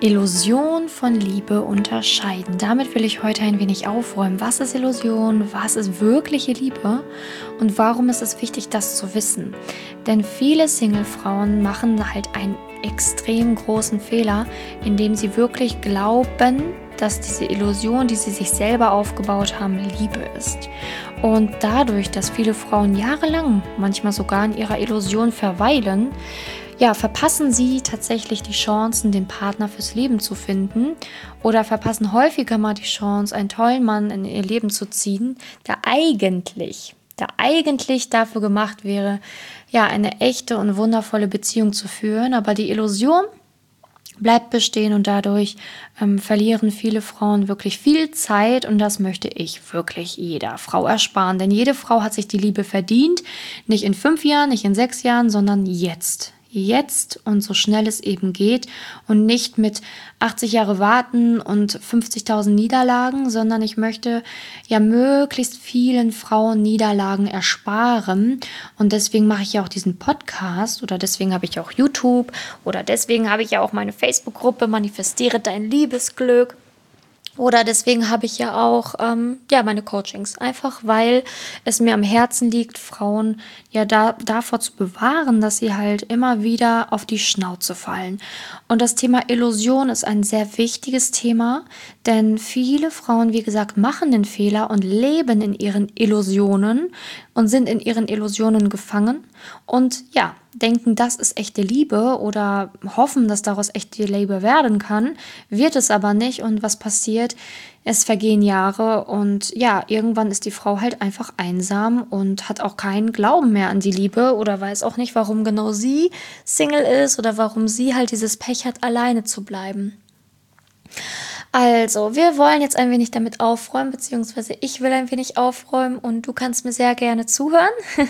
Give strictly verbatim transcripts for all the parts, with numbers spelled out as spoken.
Illusion von Liebe unterscheiden. Damit will ich heute ein wenig aufräumen. Was ist Illusion? Was ist wirkliche Liebe? Und warum ist es wichtig, das zu wissen? Denn viele Single-Frauen machen halt einen extrem großen Fehler, indem sie wirklich glauben, dass diese Illusion, die sie sich selber aufgebaut haben, Liebe ist. Und dadurch, dass viele Frauen jahrelang, manchmal sogar in ihrer Illusion verweilen, ja, verpassen sie tatsächlich die Chancen, den Partner fürs Leben zu finden oder verpassen häufiger mal die Chance, einen tollen Mann in ihr Leben zu ziehen, der eigentlich, der eigentlich dafür gemacht wäre, ja, eine echte und wundervolle Beziehung zu führen, aber die Illusion bleibt bestehen und dadurch ähm, verlieren viele Frauen wirklich viel Zeit und das möchte ich wirklich jeder Frau ersparen, denn jede Frau hat sich die Liebe verdient, nicht in fünf Jahren, nicht in sechs Jahren, sondern jetzt. Jetzt und so schnell es eben geht und nicht mit achtzig Jahre warten und fünfzigtausend Niederlagen, sondern ich möchte ja möglichst vielen Frauen Niederlagen ersparen und deswegen mache ich ja auch diesen Podcast oder deswegen habe ich auch YouTube oder deswegen habe ich ja auch meine Facebook-Gruppe Manifestiere dein Liebesglück. Oder deswegen habe ich ja auch ähm, ja meine Coachings, einfach weil es mir am Herzen liegt, Frauen ja da, davor zu bewahren, dass sie halt immer wieder auf die Schnauze fallen. Und das Thema Illusion ist ein sehr wichtiges Thema, denn viele Frauen, wie gesagt, machen den Fehler und leben in ihren Illusionen und sind in ihren Illusionen gefangen und ja, denken, das ist echte Liebe oder hoffen, dass daraus echte Liebe werden kann, wird es aber nicht und was passiert? Es vergehen Jahre und ja, irgendwann ist die Frau halt einfach einsam und hat auch keinen Glauben mehr an die Liebe oder weiß auch nicht, warum genau sie Single ist oder warum sie halt dieses Pech hat, alleine zu bleiben. Also, wir wollen jetzt ein wenig damit aufräumen, beziehungsweise ich will ein wenig aufräumen und du kannst mir sehr gerne zuhören.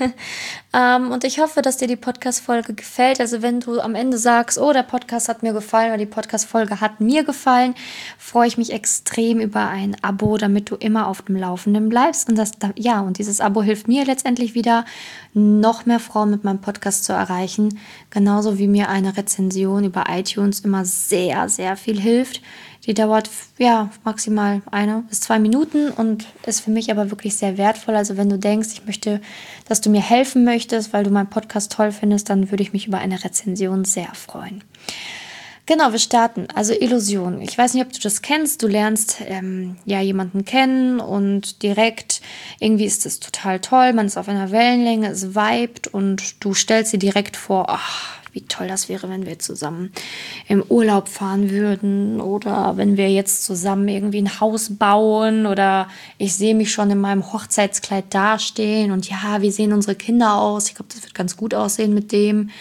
ähm, und ich hoffe, dass dir die Podcast-Folge gefällt. Also, wenn du am Ende sagst, oh, der Podcast hat mir gefallen oder die Podcast-Folge hat mir gefallen, freue ich mich extrem über ein Abo, damit du immer auf dem Laufenden bleibst. Und das, ja, und dieses Abo hilft mir letztendlich wieder, noch mehr Frauen mit meinem Podcast zu erreichen. Genauso wie mir eine Rezension über iTunes immer sehr, sehr viel hilft. Die dauert ja maximal eine bis zwei Minuten und ist für mich aber wirklich sehr wertvoll. Also wenn du denkst, ich möchte, dass du mir helfen möchtest, weil du meinen Podcast toll findest, dann würde ich mich über eine Rezension sehr freuen. Genau, wir starten. Also Illusion. Ich weiß nicht, ob du das kennst. Du lernst ähm, ja jemanden kennen und direkt irgendwie ist es total toll. Man ist auf einer Wellenlänge, es vibet und du stellst dir direkt vor, ach, wie toll das wäre, wenn wir zusammen im Urlaub fahren würden oder wenn wir jetzt zusammen irgendwie ein Haus bauen oder ich sehe mich schon in meinem Hochzeitskleid dastehen und ja, wie sehen unsere Kinder aus? Ich glaube, das wird ganz gut aussehen mit dem.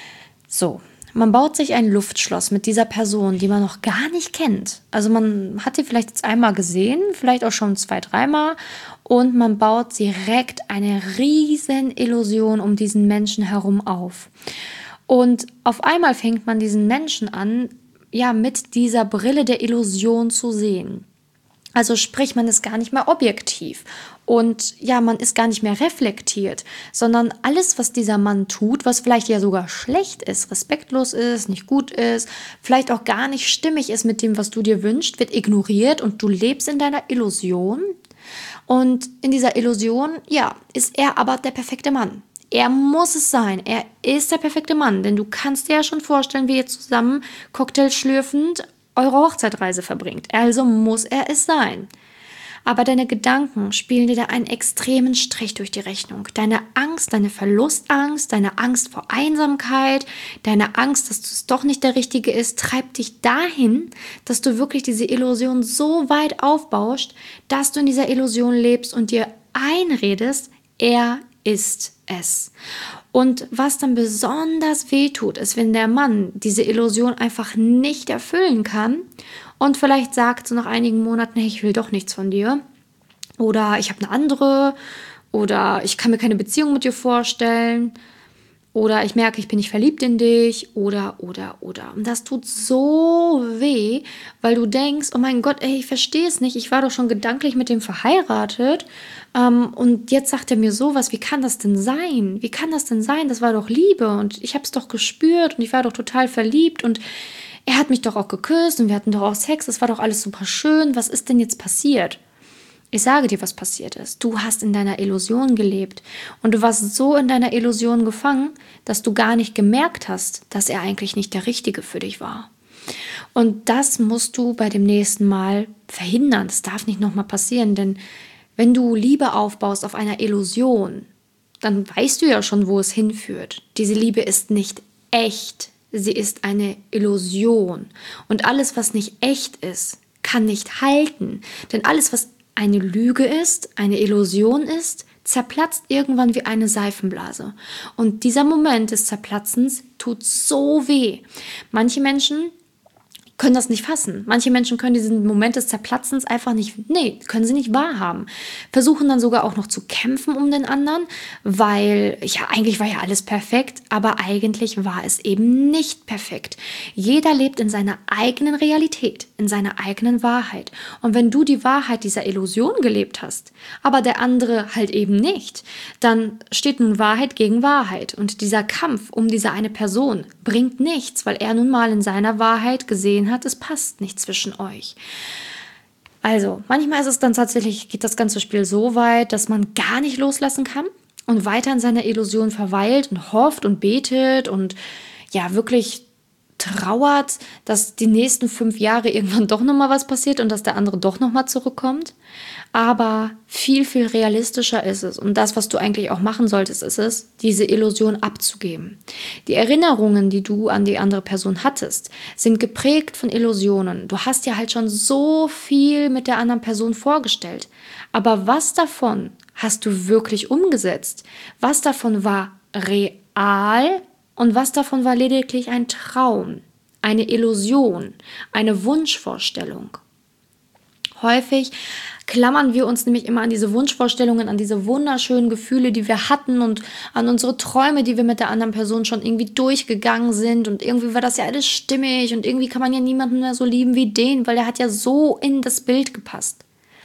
So, man baut sich ein Luftschloss mit dieser Person, die man noch gar nicht kennt. Also man hat sie vielleicht jetzt einmal gesehen, vielleicht auch schon zwei, dreimal und man baut direkt eine riesen Illusion um diesen Menschen herum auf. Und auf einmal fängt man diesen Menschen an, ja, mit dieser Brille der Illusion zu sehen. Also sprich, man ist gar nicht mehr objektiv und ja, man ist gar nicht mehr reflektiert, sondern alles, was dieser Mann tut, was vielleicht ja sogar schlecht ist, respektlos ist, nicht gut ist, vielleicht auch gar nicht stimmig ist mit dem, was du dir wünschst, wird ignoriert und du lebst in deiner Illusion. Und in dieser Illusion, ja, ist er aber der perfekte Mann. Er muss es sein. Er ist der perfekte Mann. Denn du kannst dir ja schon vorstellen, wie ihr zusammen Cocktail schlürfend eure Hochzeitreise verbringt. Also muss er es sein. Aber deine Gedanken spielen dir da einen extremen Strich durch die Rechnung. Deine Angst, deine Verlustangst, deine Angst vor Einsamkeit, deine Angst, dass es doch nicht der Richtige ist, treibt dich dahin, dass du wirklich diese Illusion so weit aufbaust, dass du in dieser Illusion lebst und dir einredest, er ist es. Und was dann besonders wehtut, ist, wenn der Mann diese Illusion einfach nicht erfüllen kann und vielleicht sagt so nach einigen Monaten, hey, ich will doch nichts von dir oder ich habe eine andere oder ich kann mir keine Beziehung mit dir vorstellen oder ich merke, ich bin nicht verliebt in dich oder, oder, oder. Und das tut so weh, weil du denkst, oh mein Gott, ey, ich verstehe es nicht. Ich war doch schon gedanklich mit dem verheiratet ähm, und jetzt sagt er mir sowas. Wie kann das denn sein? Wie kann das denn sein? Das war doch Liebe und ich habe es doch gespürt und ich war doch total verliebt und er hat mich doch auch geküsst und wir hatten doch auch Sex, es war doch alles super schön, was ist denn jetzt passiert? Ich sage dir, was passiert ist. Du hast in deiner Illusion gelebt und du warst so in deiner Illusion gefangen, dass du gar nicht gemerkt hast, dass er eigentlich nicht der Richtige für dich war. Und das musst du bei dem nächsten Mal verhindern. Das darf nicht nochmal passieren, denn wenn du Liebe aufbaust auf einer Illusion, dann weißt du ja schon, wo es hinführt. Diese Liebe ist nicht echt, sie ist eine Illusion. Und alles, was nicht echt ist, kann nicht halten. Denn alles, was eine Lüge ist, eine Illusion ist, zerplatzt irgendwann wie eine Seifenblase. Und dieser Moment des Zerplatzens tut so weh. Manche Menschen können das nicht fassen. Manche Menschen können diesen Moment des Zerplatzens einfach nicht, nee, können sie nicht wahrhaben. Versuchen dann sogar auch noch zu kämpfen um den anderen, weil, ja, eigentlich war ja alles perfekt, aber eigentlich war es eben nicht perfekt. Jeder lebt in seiner eigenen Realität, in seiner eigenen Wahrheit. Und wenn du die Wahrheit dieser Illusion gelebt hast, aber der andere halt eben nicht, dann steht nun Wahrheit gegen Wahrheit. Und dieser Kampf um diese eine Person bringt nichts, weil er nun mal in seiner Wahrheit gesehen hat, es passt nicht zwischen euch. Also, manchmal ist es dann tatsächlich, geht das ganze Spiel so weit, dass man gar nicht loslassen kann und weiter in seiner Illusion verweilt und hofft und betet und ja, wirklich trauert, dass die nächsten fünf Jahre irgendwann doch nochmal was passiert und dass der andere doch nochmal zurückkommt. Aber viel, viel realistischer ist es. Und das, was du eigentlich auch machen solltest, ist es, diese Illusion abzugeben. Die Erinnerungen, die du an die andere Person hattest, sind geprägt von Illusionen. Du hast dir halt schon so viel mit der anderen Person vorgestellt. Aber was davon hast du wirklich umgesetzt? Was davon war real? Und was davon war lediglich ein Traum, eine Illusion, eine Wunschvorstellung? Häufig klammern wir uns nämlich immer an diese Wunschvorstellungen, an diese wunderschönen Gefühle, die wir hatten und an unsere Träume, die wir mit der anderen Person schon irgendwie durchgegangen sind. Und irgendwie war das ja alles stimmig und irgendwie kann man ja niemanden mehr so lieben wie den, weil der hat ja so in das Bild gepasst.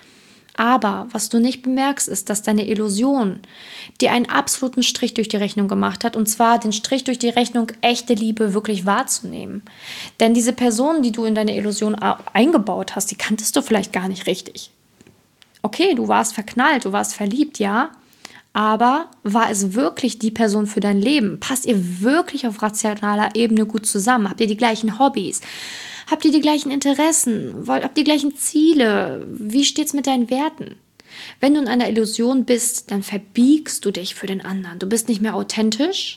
Aber was du nicht bemerkst, ist, dass deine Illusion dir einen absoluten Strich durch die Rechnung gemacht hat, und zwar den Strich durch die Rechnung, echte Liebe wirklich wahrzunehmen. Denn diese Person, die du in deine Illusion eingebaut hast, die kanntest du vielleicht gar nicht richtig. Okay, du warst verknallt, du warst verliebt, ja, aber war es wirklich die Person für dein Leben? Passt ihr wirklich auf rationaler Ebene gut zusammen? Habt ihr die gleichen Hobbys? Habt ihr die gleichen Interessen? Habt ihr die gleichen Ziele? Wie steht's mit deinen Werten? Wenn du in einer Illusion bist, dann verbiegst du dich für den anderen. Du bist nicht mehr authentisch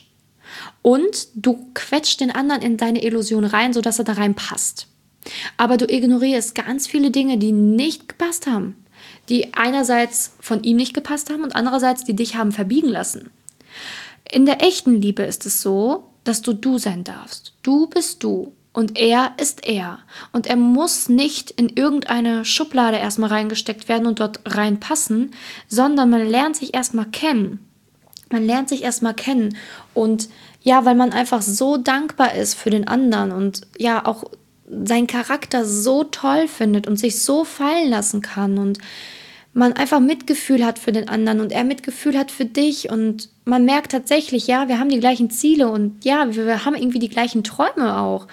und du quetscht den anderen in deine Illusion rein, sodass er da reinpasst. Aber du ignorierst ganz viele Dinge, die nicht gepasst haben. Die einerseits von ihm nicht gepasst haben und andererseits die dich haben verbiegen lassen. In der echten Liebe ist es so, dass du du sein darfst. Du bist du. Und er ist er. Und er muss nicht in irgendeine Schublade erstmal reingesteckt werden und dort reinpassen, sondern man lernt sich erstmal kennen. Man lernt sich erstmal kennen. Und ja, weil man einfach so dankbar ist für den anderen und ja auch seinen Charakter so toll findet und sich so fallen lassen kann und man einfach Mitgefühl hat für den anderen und er Mitgefühl hat für dich und man merkt tatsächlich, ja, wir haben die gleichen Ziele und ja, wir haben irgendwie die gleichen Träume auch.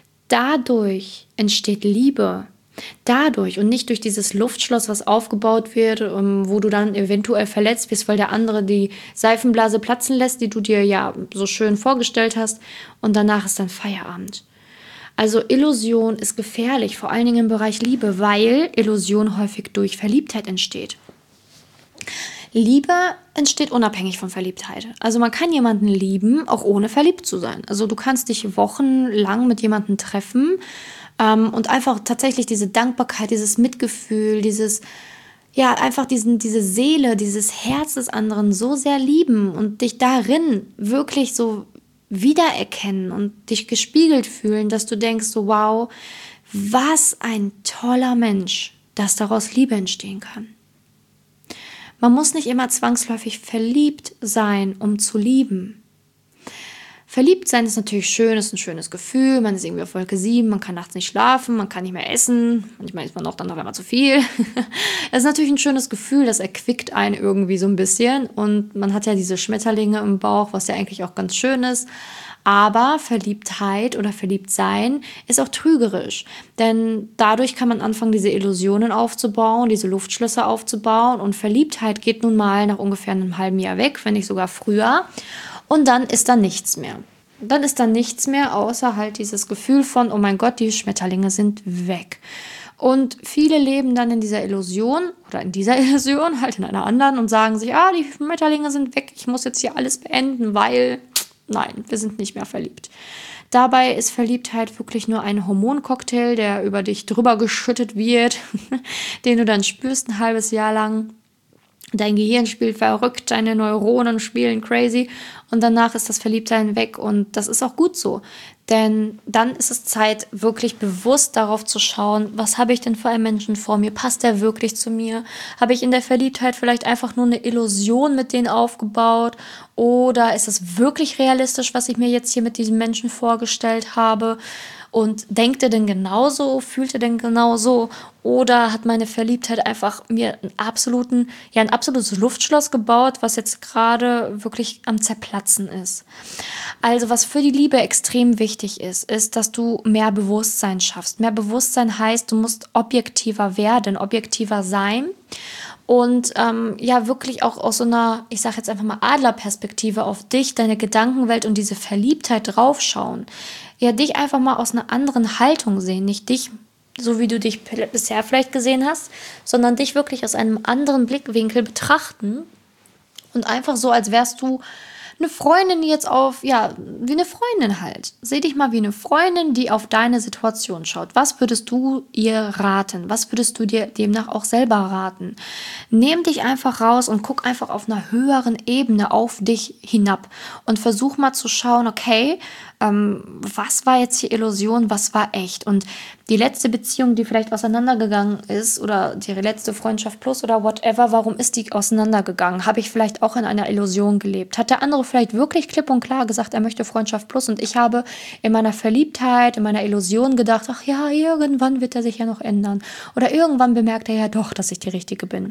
Dadurch entsteht Liebe. Dadurch und nicht durch dieses Luftschloss, was aufgebaut wird, wo du dann eventuell verletzt wirst, weil der andere die Seifenblase platzen lässt, die du dir ja so schön vorgestellt hast und danach ist dann Feierabend. Also Illusion ist gefährlich, vor allen Dingen im Bereich Liebe, weil Illusion häufig durch Verliebtheit entsteht. Liebe entsteht unabhängig von Verliebtheit. Also man kann jemanden lieben, auch ohne verliebt zu sein. Also du kannst dich wochenlang mit jemandem treffen ähm, und einfach tatsächlich diese Dankbarkeit, dieses Mitgefühl, dieses, ja, einfach diesen, diese Seele, dieses Herz des anderen so sehr lieben und dich darin wirklich so wiedererkennen und dich gespiegelt fühlen, dass du denkst, so wow, was ein toller Mensch, dass daraus Liebe entstehen kann. Man muss nicht immer zwangsläufig verliebt sein, um zu lieben. Verliebt sein ist natürlich schön, ist ein schönes Gefühl. Man ist irgendwie auf Wolke sieben, man kann nachts nicht schlafen, man kann nicht mehr essen. Manchmal isst man auch dann auf einmal zu viel. Es ist natürlich ein schönes Gefühl, das erquickt einen irgendwie so ein bisschen. Und man hat ja diese Schmetterlinge im Bauch, was ja eigentlich auch ganz schön ist. Aber Verliebtheit oder Verliebtsein ist auch trügerisch. Denn dadurch kann man anfangen, diese Illusionen aufzubauen, diese Luftschlösser aufzubauen. Und Verliebtheit geht nun mal nach ungefähr einem halben Jahr weg, wenn nicht sogar früher. Und dann ist da nichts mehr. Dann ist da nichts mehr, außer halt dieses Gefühl von, oh mein Gott, die Schmetterlinge sind weg. Und viele leben dann in dieser Illusion oder in dieser Illusion, halt in einer anderen und sagen sich, ah, die Schmetterlinge sind weg, ich muss jetzt hier alles beenden, weil, nein, wir sind nicht mehr verliebt. Dabei ist Verliebtheit wirklich nur ein Hormoncocktail, der über dich drüber geschüttet wird, den du dann spürst ein halbes Jahr lang. Dein Gehirn spielt verrückt, deine Neuronen spielen crazy und danach ist das Verliebtsein weg und das ist auch gut so. Denn dann ist es Zeit, wirklich bewusst darauf zu schauen, was habe ich denn für einen Menschen vor mir? Passt der wirklich zu mir? Habe ich in der Verliebtheit vielleicht einfach nur eine Illusion mit denen aufgebaut? Oder ist es wirklich realistisch, was ich mir jetzt hier mit diesem Menschen vorgestellt habe? Und denkt er denn genauso? Fühlt er denn genauso? Oder hat meine Verliebtheit einfach mir einen absoluten, ja, ein absolutes Luftschloss gebaut, was jetzt gerade wirklich am Zerplatzen ist? Also was für die Liebe extrem wichtig ist, ist, dass du mehr Bewusstsein schaffst. Mehr Bewusstsein heißt, du musst objektiver werden, objektiver sein. Und ähm, ja, wirklich auch aus so einer, ich sage jetzt einfach mal Adlerperspektive auf dich, deine Gedankenwelt und diese Verliebtheit draufschauen. Ja, dich einfach mal aus einer anderen Haltung sehen. Nicht dich, so wie du dich bisher vielleicht gesehen hast, sondern dich wirklich aus einem anderen Blickwinkel betrachten. Und einfach so, als wärst du eine Freundin, die jetzt auf, ja, wie eine Freundin halt. Seh dich mal wie eine Freundin, die auf deine Situation schaut. Was würdest du ihr raten? Was würdest du dir demnach auch selber raten? Nimm dich einfach raus und guck einfach auf einer höheren Ebene auf dich hinab und versuch mal zu schauen, okay, ähm, was war jetzt hier Illusion, was war echt? Und die letzte Beziehung, die vielleicht auseinandergegangen ist oder die letzte Freundschaft plus oder whatever, warum ist die auseinandergegangen? Habe ich vielleicht auch in einer Illusion gelebt? Hat der andere vielleicht wirklich klipp und klar gesagt, er möchte Freundschaft plus und ich habe in meiner Verliebtheit, in meiner Illusion gedacht, ach ja, irgendwann wird er sich ja noch ändern. Oder irgendwann bemerkt er ja doch, dass ich die Richtige bin.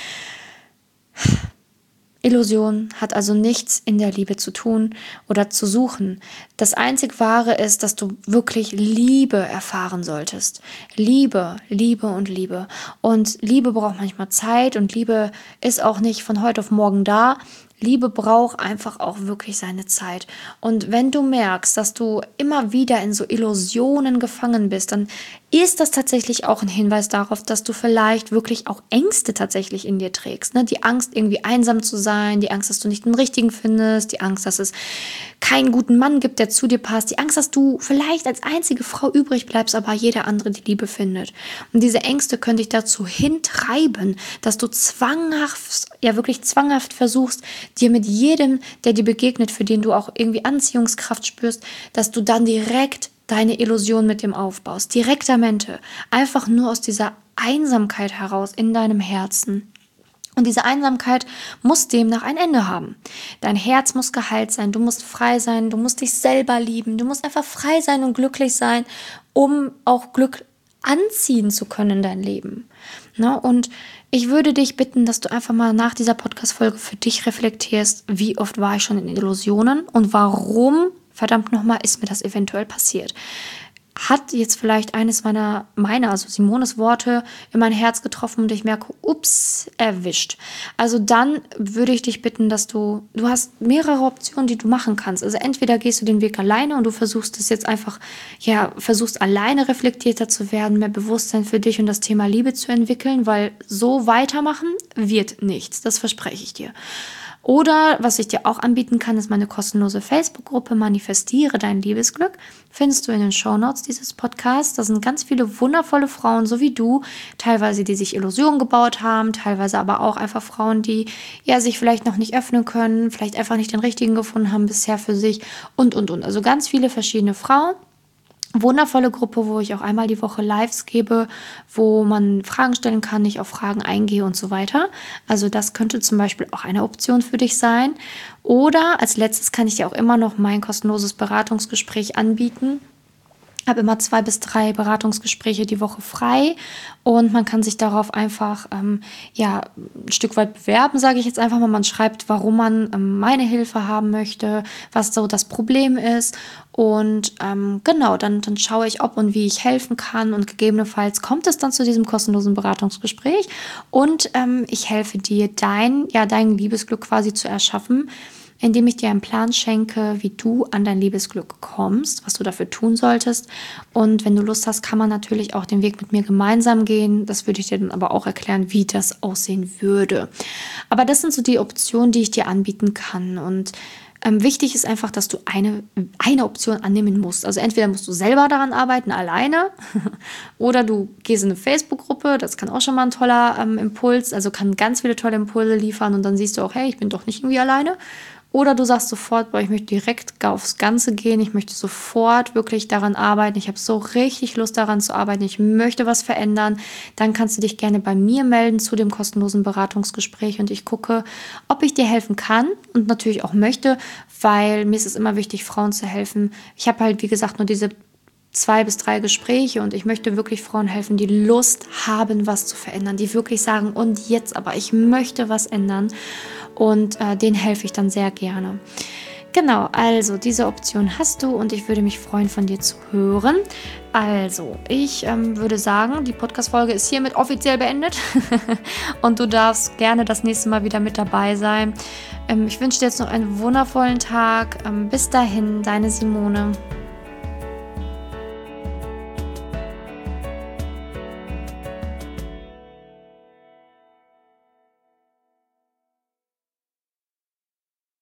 Illusion hat also nichts in der Liebe zu tun oder zu suchen. Das einzig Wahre ist, dass du wirklich Liebe erfahren solltest. Liebe, Liebe und Liebe. Und Liebe braucht manchmal Zeit und Liebe ist auch nicht von heute auf morgen da. Liebe braucht einfach auch wirklich seine Zeit. Und wenn du merkst, dass du immer wieder in so Illusionen gefangen bist, dann ist das tatsächlich auch ein Hinweis darauf, dass du vielleicht wirklich auch Ängste tatsächlich in dir trägst. Ne? Die Angst, irgendwie einsam zu sein, die Angst, dass du nicht den Richtigen findest, die Angst, dass es keinen guten Mann gibt, der zu dir passt, die Angst, dass du vielleicht als einzige Frau übrig bleibst, aber jeder andere die Liebe findet. Und diese Ängste können dich dazu hintreiben, dass du zwanghaft, ja wirklich zwanghaft versuchst, dir mit jedem, der dir begegnet, für den du auch irgendwie Anziehungskraft spürst, dass du dann direkt deine Illusion mit dem aufbaust. Direktamente. Einfach nur aus dieser Einsamkeit heraus in deinem Herzen. Und diese Einsamkeit muss demnach ein Ende haben. Dein Herz muss geheilt sein, du musst frei sein, du musst dich selber lieben, du musst einfach frei sein und glücklich sein, um auch Glück anziehen zu können in dein Leben. Ne? Und ich würde dich bitten, dass du einfach mal nach dieser Podcast-Folge für dich reflektierst, wie oft war ich schon in Illusionen und warum, verdammt nochmal, ist mir das eventuell passiert. Hat jetzt vielleicht eines meiner, meiner, also Simones Worte in mein Herz getroffen und ich merke, ups, erwischt. Also dann würde ich dich bitten, dass du, du hast mehrere Optionen, die du machen kannst. Also entweder gehst du den Weg alleine und du versuchst es jetzt einfach, ja, versuchst alleine reflektierter zu werden, mehr Bewusstsein für dich und das Thema Liebe zu entwickeln, weil so weitermachen wird nichts, das verspreche ich dir. Oder, was ich dir auch anbieten kann, ist meine kostenlose Facebook-Gruppe Manifestiere dein Liebesglück. Findest du in den Shownotes dieses Podcasts. Da sind ganz viele wundervolle Frauen, so wie du. Teilweise, die sich Illusionen gebaut haben, teilweise aber auch einfach Frauen, die ja sich vielleicht noch nicht öffnen können, vielleicht einfach nicht den richtigen gefunden haben bisher für sich und, und, und. Also ganz viele verschiedene Frauen. wundervolle Gruppe, wo ich auch einmal die Woche Lives gebe, wo man Fragen stellen kann, ich auf Fragen eingehe und so weiter. Also das könnte zum Beispiel auch eine Option für dich sein. Oder als letztes kann ich dir auch immer noch mein kostenloses Beratungsgespräch anbieten. Ich habe immer zwei bis drei Beratungsgespräche die Woche frei und man kann sich darauf einfach ähm, ja, ein Stück weit bewerben, sage ich jetzt einfach mal. Man schreibt, warum man ähm, meine Hilfe haben möchte, was so das Problem ist und ähm, genau, dann, dann schaue ich, ob und wie ich helfen kann und gegebenenfalls kommt es dann zu diesem kostenlosen Beratungsgespräch und ähm, ich helfe dir, dein, ja, dein Liebesglück quasi zu erschaffen, indem ich dir einen Plan schenke, wie du an dein Liebesglück kommst, was du dafür tun solltest. Und wenn du Lust hast, kann man natürlich auch den Weg mit mir gemeinsam gehen. Das würde ich dir dann aber auch erklären, wie das aussehen würde. Aber das sind so die Optionen, die ich dir anbieten kann. Und ähm, wichtig ist einfach, dass du eine, eine Option annehmen musst. Also entweder musst du selber daran arbeiten, alleine, oder du gehst in eine Facebook-Gruppe. Das kann auch schon mal ein toller ähm, Impuls, also kann ganz viele tolle Impulse liefern. Und dann siehst du auch, hey, ich bin doch nicht irgendwie alleine. Oder du sagst sofort, boah, ich möchte direkt aufs Ganze gehen, ich möchte sofort wirklich daran arbeiten, ich habe so richtig Lust daran zu arbeiten, ich möchte was verändern, dann kannst du dich gerne bei mir melden zu dem kostenlosen Beratungsgespräch und ich gucke, ob ich dir helfen kann und natürlich auch möchte, weil mir ist es immer wichtig, Frauen zu helfen. Ich habe halt, wie gesagt, nur diese zwei bis drei Gespräche und ich möchte wirklich Frauen helfen, die Lust haben, was zu verändern, die wirklich sagen, und jetzt aber, ich möchte was ändern. Und äh, denen helfe ich dann sehr gerne. Genau, also diese Option hast du und ich würde mich freuen, von dir zu hören. Also, ich ähm, würde sagen, die Podcast-Folge ist hiermit offiziell beendet und du darfst gerne das nächste Mal wieder mit dabei sein. Ähm, ich wünsche dir jetzt noch einen wundervollen Tag. Ähm, bis dahin, deine Simone.